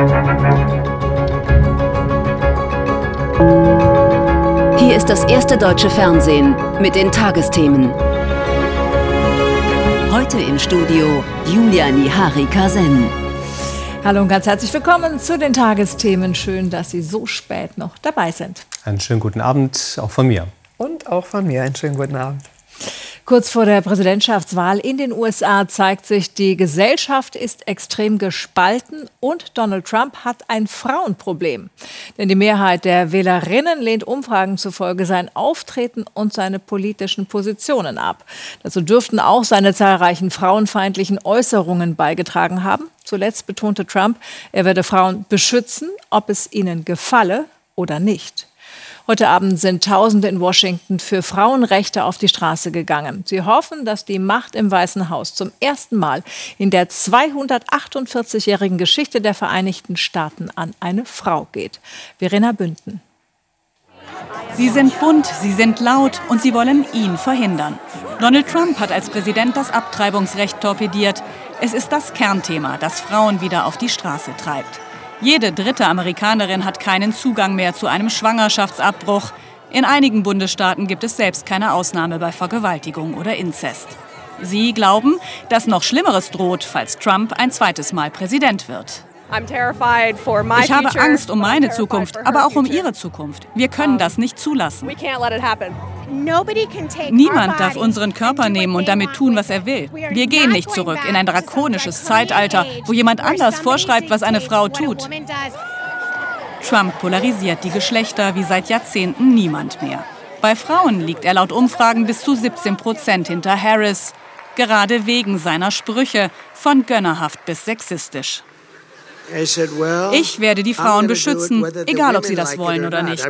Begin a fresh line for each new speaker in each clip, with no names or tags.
Hier ist das erste deutsche Fernsehen mit den Tagesthemen. Heute im Studio Julia Nihari-Kasen.
Hallo und ganz herzlich willkommen zu den Tagesthemen. Schön, dass Sie so spät noch dabei sind.
Einen schönen guten Abend auch von mir.
Und auch von mir einen schönen guten Abend.
Kurz vor der Präsidentschaftswahl in den USA zeigt sich, die Gesellschaft ist extrem gespalten und Donald Trump hat ein Frauenproblem. Denn die Mehrheit der Wählerinnen lehnt Umfragen zufolge sein Auftreten und seine politischen Positionen ab. Dazu dürften auch seine zahlreichen frauenfeindlichen Äußerungen beigetragen haben. Zuletzt betonte Trump, er werde Frauen beschützen, ob es ihnen gefalle oder nicht. Heute Abend sind Tausende in Washington für Frauenrechte auf die Straße gegangen. Sie hoffen, dass die Macht im Weißen Haus zum ersten Mal in der 248-jährigen Geschichte der Vereinigten Staaten an eine Frau geht. Verena Bünden.
Sie sind bunt, sie sind laut und sie wollen ihn verhindern. Donald Trump hat als Präsident das Abtreibungsrecht torpediert. Es ist das Kernthema, das Frauen wieder auf die Straße treibt. Jede dritte Amerikanerin hat keinen Zugang mehr zu einem Schwangerschaftsabbruch. In einigen Bundesstaaten gibt es selbst keine Ausnahme bei Vergewaltigung oder Inzest. Sie glauben, dass noch Schlimmeres droht, falls Trump ein zweites Mal Präsident wird. Ich habe Angst um meine Zukunft, aber auch um ihre Zukunft. Wir können das nicht zulassen. Niemand darf unseren Körper nehmen und damit tun, was er will. Wir gehen nicht zurück in ein drakonisches Zeitalter, wo jemand anders vorschreibt, was eine Frau tut. Trump polarisiert die Geschlechter wie seit Jahrzehnten niemand mehr. Bei Frauen liegt er laut Umfragen bis zu 17% hinter Harris. Gerade wegen seiner Sprüche, von gönnerhaft bis sexistisch. Ich werde die Frauen beschützen, egal ob sie das wollen oder nicht.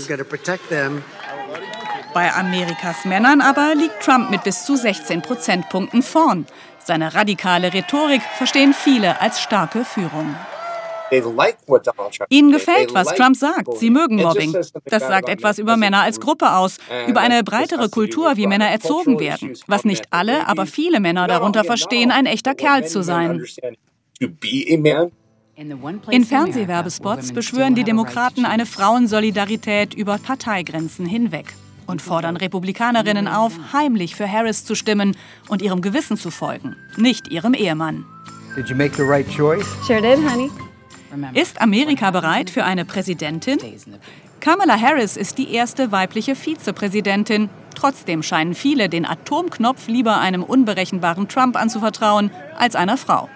Bei Amerikas Männern aber liegt Trump mit bis zu 16 Prozentpunkten vorn. Seine radikale Rhetorik verstehen viele als starke Führung. Ihnen gefällt, was Trump sagt. Sie mögen Mobbing. Das sagt etwas über Männer als Gruppe aus, über eine breitere Kultur, wie Männer erzogen werden. Was nicht alle, aber viele Männer darunter verstehen, ein echter Kerl zu sein. In Fernsehwerbespots beschwören die Demokraten eine Frauensolidarität über Parteigrenzen hinweg und fordern Republikanerinnen auf, heimlich für Harris zu stimmen und ihrem Gewissen zu folgen, nicht ihrem Ehemann.
Did you make the right choice?
Sure did, honey.
Ist Amerika bereit für eine Präsidentin? Kamala Harris ist die erste weibliche Vizepräsidentin. Trotzdem scheinen viele den Atomknopf lieber einem unberechenbaren Trump anzuvertrauen als einer Frau.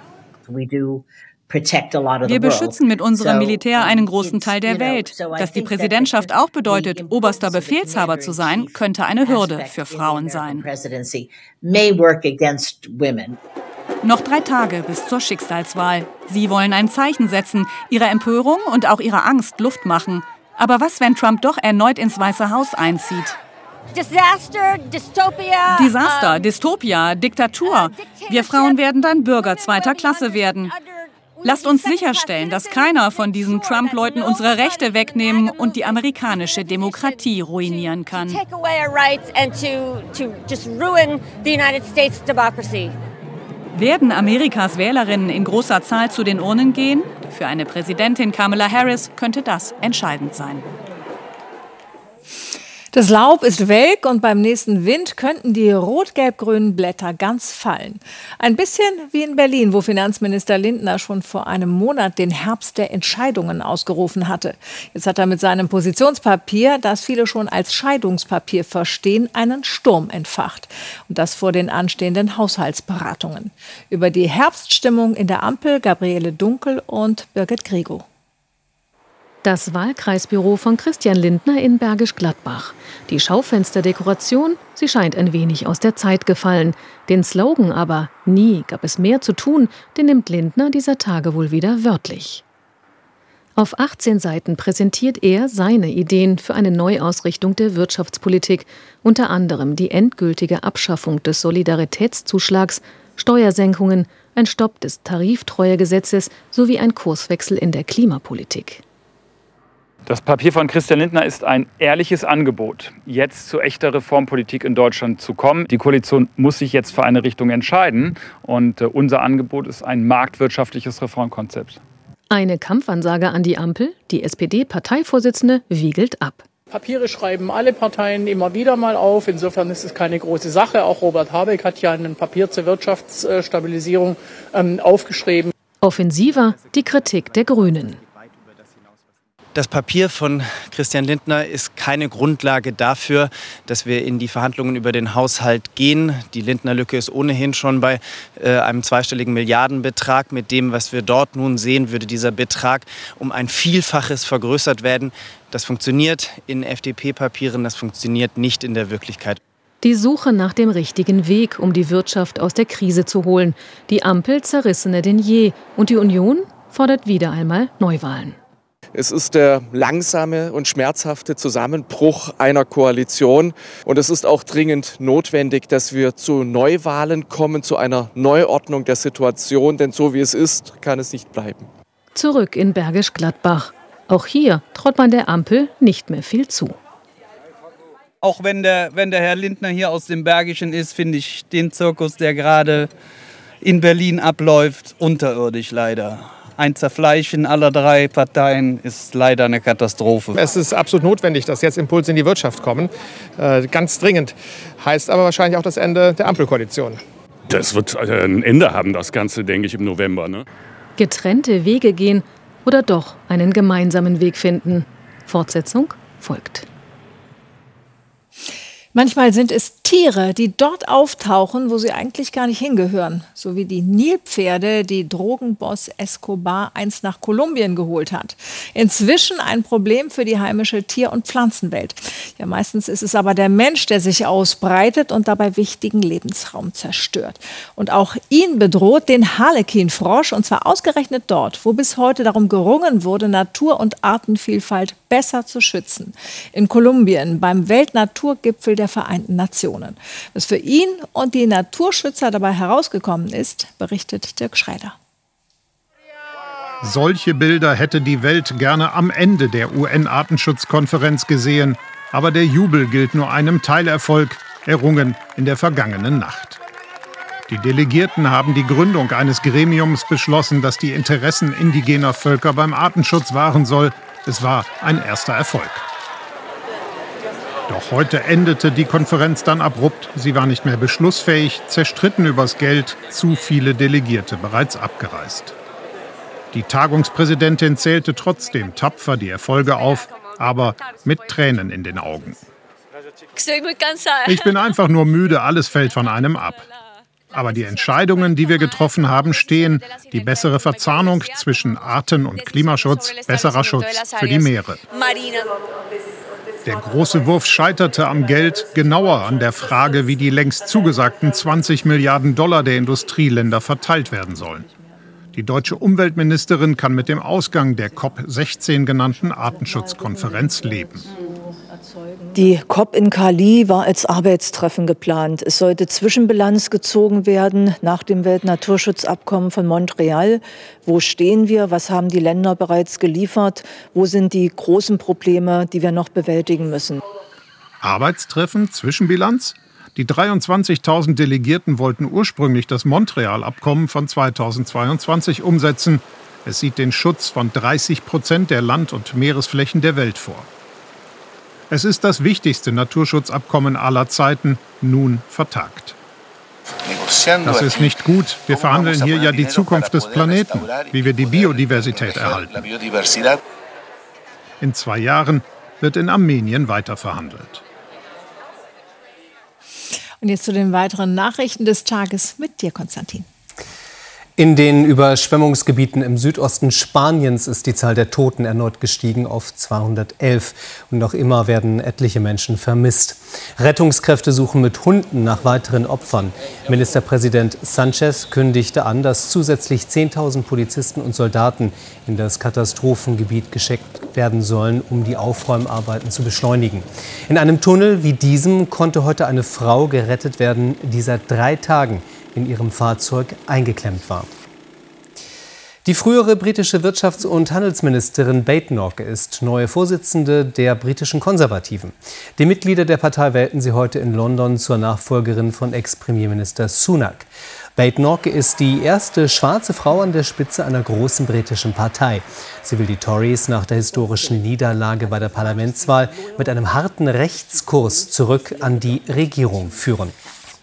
Wir beschützen mit unserem Militär einen großen Teil der Welt. Dass die Präsidentschaft auch bedeutet, oberster Befehlshaber zu sein, könnte eine Hürde für Frauen sein. Noch 3 Tage bis zur Schicksalswahl. Sie wollen ein Zeichen setzen, ihrer Empörung und auch ihrer Angst Luft machen. Aber was, wenn Trump doch erneut ins Weiße Haus einzieht? Desaster, Dystopia, Diktatur. Wir Frauen werden dann Bürger zweiter Klasse werden. Lasst uns sicherstellen, dass keiner von diesen Trump-Leuten unsere Rechte wegnehmen und die amerikanische Demokratie ruinieren kann. Werden Amerikas Wählerinnen in großer Zahl zu den Urnen gehen? Für eine Präsidentin Kamala Harris könnte das entscheidend sein.
Das Laub ist welk und beim nächsten Wind könnten die rot-gelb-grünen Blätter ganz fallen. Ein bisschen wie in Berlin, wo Finanzminister Lindner schon vor einem Monat den Herbst der Entscheidungen ausgerufen hatte. Jetzt hat er mit seinem Positionspapier, das viele schon als Scheidungspapier verstehen, einen Sturm entfacht. Und das vor den anstehenden Haushaltsberatungen. Über die Herbststimmung in der Ampel Gabriele Dunkel und Birgit Grigo.
Das Wahlkreisbüro von Christian Lindner in Bergisch Gladbach. Die Schaufensterdekoration, sie scheint ein wenig aus der Zeit gefallen. Den Slogan aber, nie gab es mehr zu tun, den nimmt Lindner dieser Tage wohl wieder wörtlich. Auf 18 Seiten präsentiert er seine Ideen für eine Neuausrichtung der Wirtschaftspolitik, unter anderem die endgültige Abschaffung des Solidaritätszuschlags, Steuersenkungen, ein Stopp des Tariftreuegesetzes sowie ein Kurswechsel in der Klimapolitik.
Das Papier von Christian Lindner ist ein ehrliches Angebot, jetzt zu echter Reformpolitik in Deutschland zu kommen. Die Koalition muss sich jetzt für eine Richtung entscheiden und unser Angebot ist ein marktwirtschaftliches Reformkonzept.
Eine Kampfansage an die Ampel, die SPD-Parteivorsitzende wiegelt ab.
Papiere schreiben alle Parteien immer wieder mal auf. Insofern ist es keine große Sache. Auch Robert Habeck hat ja ein Papier zur Wirtschaftsstabilisierung aufgeschrieben.
Offensiver die Kritik der Grünen.
Das Papier von Christian Lindner ist keine Grundlage dafür, dass wir in die Verhandlungen über den Haushalt gehen. Die Lindner-Lücke ist ohnehin schon bei einem zweistelligen Milliardenbetrag. Mit dem, was wir dort nun sehen, würde dieser Betrag um ein Vielfaches vergrößert werden. Das funktioniert in FDP-Papieren, das funktioniert nicht in der Wirklichkeit.
Die Suche nach dem richtigen Weg, um die Wirtschaft aus der Krise zu holen. Die Ampel zerrissener denn je. Und die Union fordert wieder einmal Neuwahlen.
Es ist der langsame und schmerzhafte Zusammenbruch einer Koalition. Und es ist auch dringend notwendig, dass wir zu Neuwahlen kommen, zu einer Neuordnung der Situation. Denn so wie es ist, kann es nicht bleiben.
Zurück in Bergisch Gladbach. Auch hier traut man der Ampel nicht mehr viel zu.
Auch wenn der Herr Lindner hier aus dem Bergischen ist, finde ich den Zirkus, der gerade in Berlin abläuft, unterirdisch leider. Ein Zerfleischen aller drei Parteien ist leider eine Katastrophe.
Es ist absolut notwendig, dass jetzt Impulse in die Wirtschaft kommen. Ganz dringend. Heißt aber wahrscheinlich auch das Ende der Ampelkoalition.
Das wird ein Ende haben, das Ganze, denke ich, im November. Ne?
Getrennte Wege gehen oder doch einen gemeinsamen Weg finden. Fortsetzung folgt.
Manchmal sind es Tiere, die dort auftauchen, wo sie eigentlich gar nicht hingehören. So wie die Nilpferde, die Drogenboss Escobar einst nach Kolumbien geholt hat. Inzwischen ein Problem für die heimische Tier- und Pflanzenwelt. Ja, meistens ist es aber der Mensch, der sich ausbreitet und dabei wichtigen Lebensraum zerstört. Und auch ihn bedroht den Harlekinfrosch, und zwar ausgerechnet dort, wo bis heute darum gerungen wurde, Natur- und Artenvielfalt besser zu schützen. In Kolumbien beim Weltnaturgipfel der Vereinten Nationen. Was für ihn und die Naturschützer dabei herausgekommen ist, berichtet Dirk Schreider.
Solche Bilder hätte die Welt gerne am Ende der UN-Artenschutzkonferenz gesehen. Aber der Jubel gilt nur einem Teilerfolg, errungen in der vergangenen Nacht. Die Delegierten haben die Gründung eines Gremiums beschlossen, das die Interessen indigener Völker beim Artenschutz wahren soll. Es war ein erster Erfolg. Doch heute endete die Konferenz dann abrupt. Sie war nicht mehr beschlussfähig, zerstritten übers Geld, zu viele Delegierte bereits abgereist. Die Tagungspräsidentin zählte trotzdem tapfer die Erfolge auf, aber mit Tränen in den Augen. Ich bin einfach nur müde, alles fällt von einem ab. Aber die Entscheidungen, die wir getroffen haben, stehen. Die bessere Verzahnung zwischen Arten- und Klimaschutz, besserer Schutz für die Meere. Der große Wurf scheiterte am Geld, genauer an der Frage, wie die längst zugesagten 20 Milliarden $ der Industrieländer verteilt werden sollen. Die deutsche Umweltministerin kann mit dem Ausgang der COP16 genannten Artenschutzkonferenz leben.
Die COP in Cali war als Arbeitstreffen geplant. Es sollte Zwischenbilanz gezogen werden nach dem Weltnaturschutzabkommen von Montreal. Wo stehen wir? Was haben die Länder bereits geliefert? Wo sind die großen Probleme, die wir noch bewältigen müssen?
Arbeitstreffen, Zwischenbilanz? Die 23.000 Delegierten wollten ursprünglich das Montreal-Abkommen von 2022 umsetzen. Es sieht den Schutz von 30% der Land- und Meeresflächen der Welt vor. Es ist das wichtigste Naturschutzabkommen aller Zeiten, nun vertagt. Das ist nicht gut. Wir verhandeln hier ja die Zukunft des Planeten, wie wir die Biodiversität erhalten. In 2 Jahren wird in Armenien weiter verhandelt.
Und jetzt zu den weiteren Nachrichten des Tages mit dir, Konstantin.
In den Überschwemmungsgebieten im Südosten Spaniens ist die Zahl der Toten erneut gestiegen auf 211. Und noch immer werden etliche Menschen vermisst. Rettungskräfte suchen mit Hunden nach weiteren Opfern. Ministerpräsident Sánchez kündigte an, dass zusätzlich 10.000 Polizisten und Soldaten in das Katastrophengebiet geschickt werden sollen, um die Aufräumarbeiten zu beschleunigen. In einem Tunnel wie diesem konnte heute eine Frau gerettet werden, die seit 3 Tagen in ihrem Fahrzeug eingeklemmt war. Die frühere britische Wirtschafts- und Handelsministerin Badenoch ist neue Vorsitzende der britischen Konservativen. Die Mitglieder der Partei wählten sie heute in London zur Nachfolgerin von Ex-Premierminister Sunak. Badenoch ist die erste schwarze Frau an der Spitze einer großen britischen Partei. Sie will die Tories nach der historischen Niederlage bei der Parlamentswahl mit einem harten Rechtskurs zurück an die Regierung führen.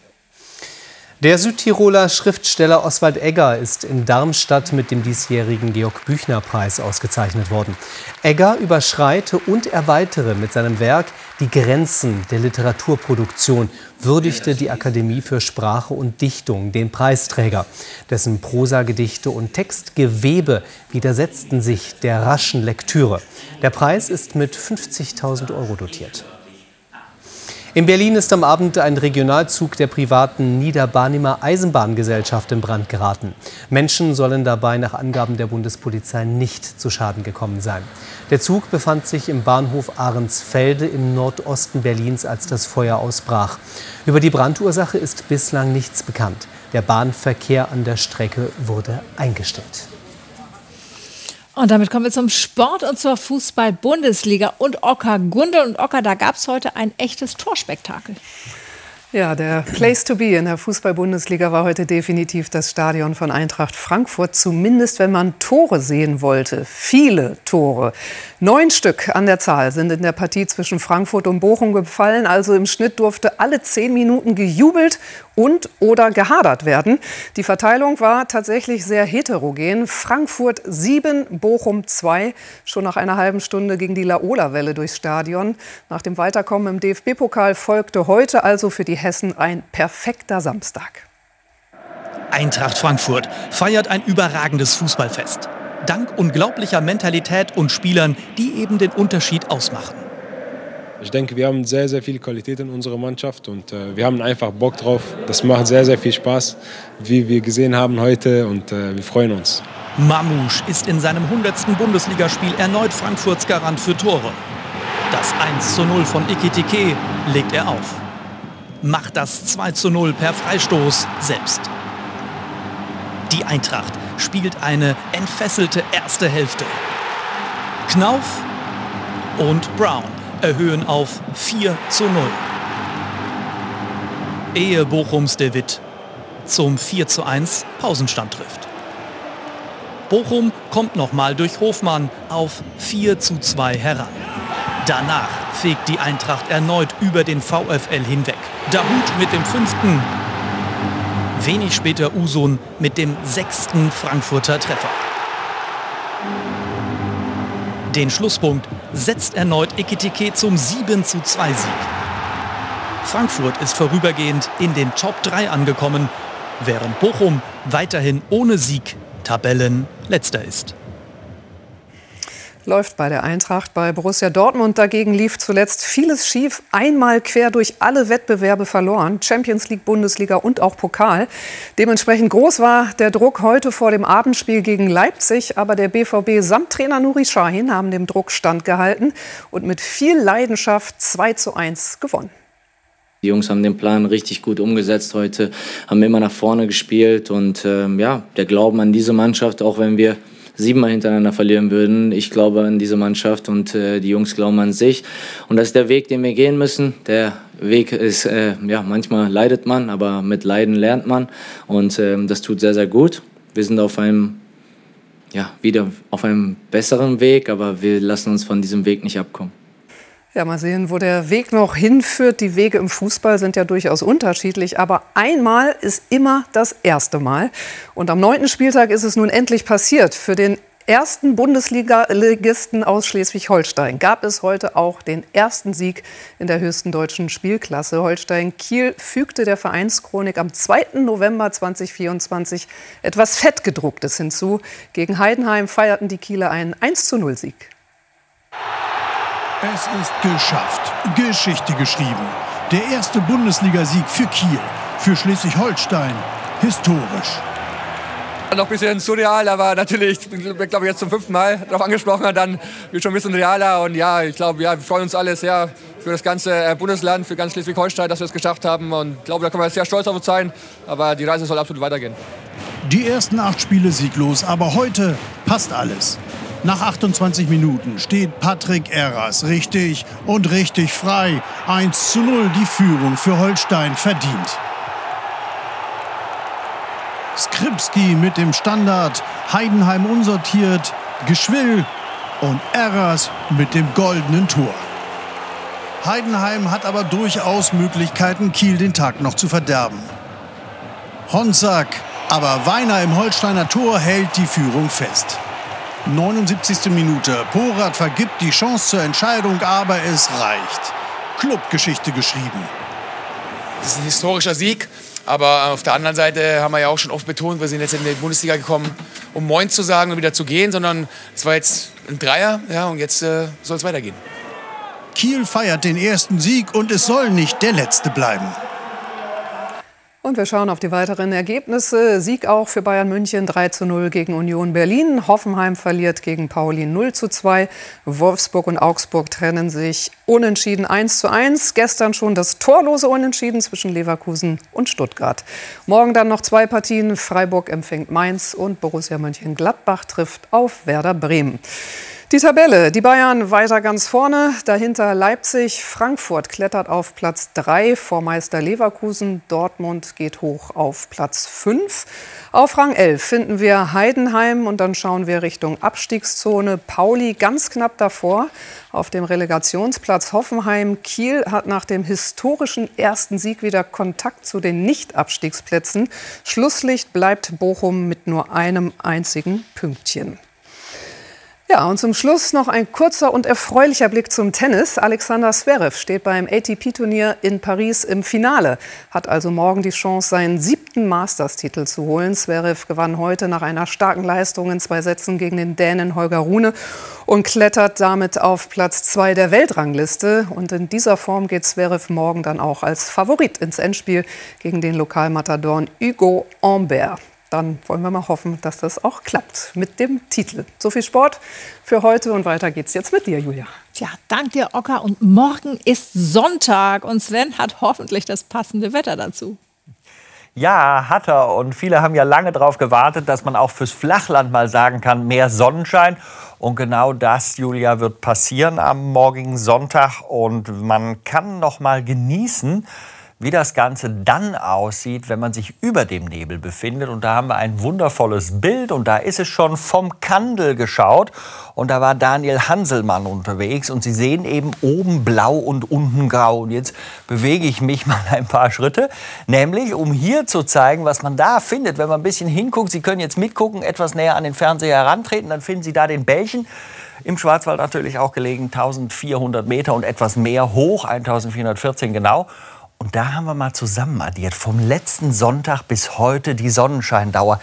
Der Südtiroler Schriftsteller Oswald Egger ist in Darmstadt mit dem diesjährigen Georg-Büchner-Preis ausgezeichnet worden. Egger überschreite und erweitere mit seinem Werk die Grenzen der Literaturproduktion, würdigte die Akademie für Sprache und Dichtung den Preisträger. Dessen Prosagedichte und Textgewebe widersetzten sich der raschen Lektüre. Der Preis ist mit 50.000 € dotiert. In Berlin ist am Abend ein Regionalzug der privaten Niederbarnimer Eisenbahngesellschaft in Brand geraten. Menschen sollen dabei nach Angaben der Bundespolizei nicht zu Schaden gekommen sein. Der Zug befand sich im Bahnhof Ahrensfelde im Nordosten Berlins, als das Feuer ausbrach. Über die Brandursache ist bislang nichts bekannt. Der Bahnverkehr an der Strecke wurde eingestellt.
Und damit kommen wir zum Sport und zur Fußball-Bundesliga und Ocker. Gundel und Ocker, da gab es heute ein echtes Torspektakel.
Ja, der Place to be in der Fußball-Bundesliga war heute definitiv das Stadion von Eintracht Frankfurt. Zumindest, wenn man Tore sehen wollte. Viele Tore. 9 Stück an der Zahl sind in der Partie zwischen Frankfurt und Bochum gefallen. Also im Schnitt durfte alle 10 Minuten gejubelt und oder gehadert werden. Die Verteilung war tatsächlich sehr heterogen. Frankfurt 7, Bochum 2. Schon nach einer halben Stunde ging die Laola-Welle durchs Stadion. Nach dem Weiterkommen im DFB-Pokal folgte heute also für die Hessen ein perfekter Samstag.
Eintracht Frankfurt feiert ein überragendes Fußballfest. Dank unglaublicher Mentalität und Spielern, die eben den Unterschied ausmachen.
Ich denke, wir haben sehr, sehr viel Qualität in unserer Mannschaft und wir haben einfach Bock drauf. Das macht sehr, sehr viel Spaß, wie wir gesehen haben heute, und wir freuen uns.
Mamouche ist in seinem 100. Bundesligaspiel erneut Frankfurts Garant für Tore. Das 1:0 von Ekitike legt er auf. Macht das 2:0 per Freistoß selbst. Die Eintracht spielt eine entfesselte erste Hälfte. Knauf und Brown erhöhen auf 4:0. Ehe Bochums De Witt zum 4:1 Pausenstand trifft. Bochum kommt nochmal durch Hofmann auf 4:2 heran. Danach fegt die Eintracht erneut über den VfL hinweg. Dahoud mit dem 5. Wenig später Usun mit dem 6. Frankfurter Treffer. Den Schlusspunkt setzt erneut Ekitike zum 7:2 Sieg. Frankfurt ist vorübergehend in den Top 3 angekommen, während Bochum weiterhin ohne Sieg Tabellenletzter ist.
Läuft bei der Eintracht. Bei Borussia Dortmund dagegen lief zuletzt vieles schief. Einmal quer durch alle Wettbewerbe verloren. Champions League, Bundesliga und auch Pokal. Dementsprechend groß war der Druck heute vor dem Abendspiel gegen Leipzig. Aber der BVB samt Trainer Nuri Sahin haben dem Druck standgehalten und mit viel Leidenschaft 2:1 gewonnen.
Die Jungs haben den Plan richtig gut umgesetzt heute, haben immer nach vorne gespielt. Und der Glauben an diese Mannschaft, auch wenn wir 7-mal hintereinander verlieren würden. Ich glaube an diese Mannschaft und die Jungs glauben an sich. Und das ist der Weg, den wir gehen müssen. Der Weg ist, manchmal leidet man, aber mit Leiden lernt man. Und das tut sehr, sehr gut. Wir sind wieder auf einem besseren Weg, aber wir lassen uns von diesem Weg nicht abkommen.
Ja, mal sehen, wo der Weg noch hinführt. Die Wege im Fußball sind ja durchaus unterschiedlich. Aber einmal ist immer das erste Mal. Und am 9. Spieltag ist es nun endlich passiert. Für den ersten Bundesliga-Ligisten aus Schleswig-Holstein gab es heute auch den ersten Sieg in der höchsten deutschen Spielklasse. Holstein Kiel fügte der Vereinschronik am 2. November 2024 etwas Fettgedrucktes hinzu. Gegen Heidenheim feierten die Kieler einen 1:0-Sieg.
Es ist geschafft. Geschichte geschrieben. Der erste Bundesligasieg für Kiel. Für Schleswig-Holstein. Historisch.
Noch ein bisschen surreal, aber natürlich, ich glaube jetzt zum 5. Mal darauf angesprochen, dann wird schon ein bisschen realer. Und ja, ich glaube, wir freuen uns alle sehr für das ganze Bundesland, für ganz Schleswig-Holstein, dass wir es geschafft haben. Und ich glaube, da können wir sehr stolz auf uns sein. Aber die Reise soll absolut weitergehen.
Die ersten 8 Spiele sieglos, aber heute passt alles. Nach 28 Minuten steht Patrick Erras richtig und richtig frei. 1:0 die Führung für Holstein verdient. Skripski mit dem Standard, Heidenheim unsortiert, Geschwill und Erras mit dem goldenen Tor. Heidenheim hat aber durchaus Möglichkeiten, Kiel den Tag noch zu verderben. Honsack, aber Weiner im Holsteiner Tor hält die Führung fest. 79. Minute. Porath vergibt die Chance zur Entscheidung, aber es reicht. Clubgeschichte geschrieben.
Das ist ein historischer Sieg, aber auf der anderen Seite haben wir ja auch schon oft betont, wir sind jetzt in die Bundesliga gekommen, um Moin zu sagen und wieder zu gehen, sondern es war jetzt ein Dreier, ja, und jetzt soll es weitergehen.
Kiel feiert den ersten Sieg und es soll nicht der letzte bleiben.
Und wir schauen auf die weiteren Ergebnisse. Sieg auch für Bayern München 3:0 gegen Union Berlin. Hoffenheim verliert gegen Pauli 0:2. Wolfsburg und Augsburg trennen sich unentschieden 1:1. Gestern schon das torlose Unentschieden zwischen Leverkusen und Stuttgart. Morgen dann noch 2 Partien. Freiburg empfängt Mainz und Borussia Mönchengladbach trifft auf Werder Bremen. Die Tabelle, die Bayern weiter ganz vorne, dahinter Leipzig, Frankfurt klettert auf Platz 3 vor Meister Leverkusen, Dortmund geht hoch auf Platz 5. Auf Rang 11 finden wir Heidenheim und dann schauen wir Richtung Abstiegszone. Pauli ganz knapp davor auf dem Relegationsplatz Hoffenheim. Kiel hat nach dem historischen ersten Sieg wieder Kontakt zu den Nicht-Abstiegsplätzen. Schlusslicht bleibt Bochum mit nur einem einzigen Pünktchen. Ja, und zum Schluss noch ein kurzer und erfreulicher Blick zum Tennis. Alexander Zverev steht beim ATP-Turnier in Paris im Finale, hat also morgen die Chance, seinen 7. Masters-Titel zu holen. Zverev gewann heute nach einer starken Leistung in 2 Sätzen gegen den Dänen Holger Rune und klettert damit auf Platz 2 der Weltrangliste. Und in dieser Form geht Zverev morgen dann auch als Favorit ins Endspiel gegen den Lokalmatadoren Hugo Humbert. Dann wollen wir mal hoffen, dass das auch klappt mit dem Titel. So viel Sport für heute und weiter geht's jetzt mit dir, Julia.
Tja, dank dir, Ocker. Und morgen ist Sonntag und Sven hat hoffentlich das passende Wetter dazu.
Ja, hat er. Und viele haben ja lange darauf gewartet, dass man auch fürs Flachland mal sagen kann, mehr Sonnenschein. Und genau das, Julia, wird passieren am morgigen Sonntag. Und man kann noch mal genießen, wie das Ganze dann aussieht, wenn man sich über dem Nebel befindet. Und da haben wir ein wundervolles Bild. Und da ist es schon vom Kandel geschaut. Und da war Daniel Hanselmann unterwegs. Und Sie sehen eben oben blau und unten grau. Und jetzt bewege ich mich mal ein paar Schritte. Nämlich, um hier zu zeigen, was man da findet. Wenn man ein bisschen hinguckt, Sie können jetzt mitgucken, etwas näher an den Fernseher herantreten. Dann finden Sie da den Bällchen. Im Schwarzwald natürlich auch gelegen, 1400 Meter und etwas mehr hoch, 1414 genau. Und da haben wir mal zusammen addiert, vom letzten Sonntag bis heute die Sonnenscheindauer.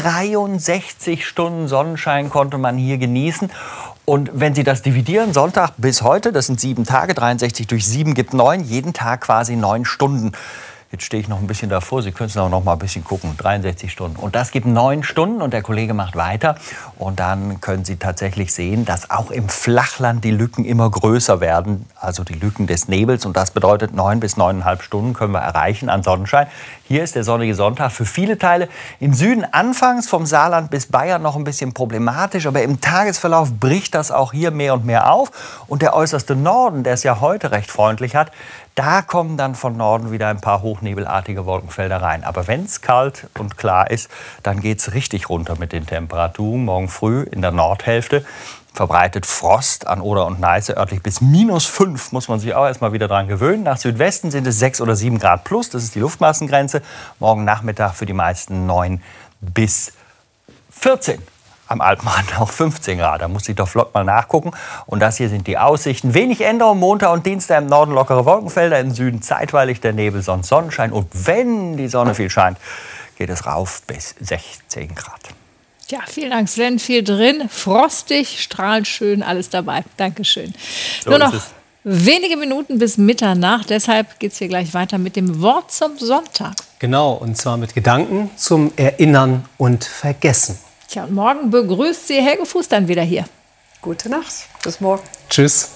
63 Stunden Sonnenschein konnte man hier genießen. Und wenn Sie das dividieren, Sonntag bis heute, das sind 7 Tage, 63 durch 7 gibt 9, jeden Tag quasi 9 Stunden. Jetzt stehe ich noch ein bisschen davor, Sie können es noch mal ein bisschen gucken, 63 Stunden. Und das gibt 9 Stunden und der Kollege macht weiter. Und dann können Sie tatsächlich sehen, dass auch im Flachland die Lücken immer größer werden, also die Lücken des Nebels. Und das bedeutet, 9 bis 9,5 Stunden können wir erreichen an Sonnenschein. Hier ist der sonnige Sonntag für viele Teile im Süden anfangs vom Saarland bis Bayern noch ein bisschen problematisch. Aber im Tagesverlauf bricht das auch hier mehr und mehr auf. Und der äußerste Norden, der es ja heute recht freundlich hat, da kommen dann von Norden wieder ein paar hochnebelartige Wolkenfelder rein. Aber wenn es kalt und klar ist, dann geht es richtig runter mit den Temperaturen. Morgen früh in der Nordhälfte verbreitet Frost an Oder und Neiße örtlich bis -5. Muss man sich auch erst mal wieder dran gewöhnen. Nach Südwesten sind es 6 oder 7 Grad plus. Das ist die Luftmassengrenze. Morgen Nachmittag für die meisten 9 bis 14. Am Alpenrand auch 15 Grad. Da muss ich doch flott mal nachgucken. Und das hier sind die Aussichten. Wenig Änderung Montag und Dienstag im Norden lockere Wolkenfelder, im Süden zeitweilig der Nebel, sonst Sonnenschein. Und wenn die Sonne viel scheint, geht es rauf bis 16 Grad.
Ja, vielen Dank, Sven. Viel drin, frostig, strahlend schön, alles dabei. Dankeschön.
So
nur noch wenige Minuten bis Mitternacht. Deshalb geht es hier gleich weiter mit dem Wort zum Sonntag.
Genau, und zwar mit Gedanken zum Erinnern und Vergessen.
Tja, und morgen begrüßt Sie Helge Fuß dann wieder hier.
Gute Nacht. Bis morgen.
Tschüss.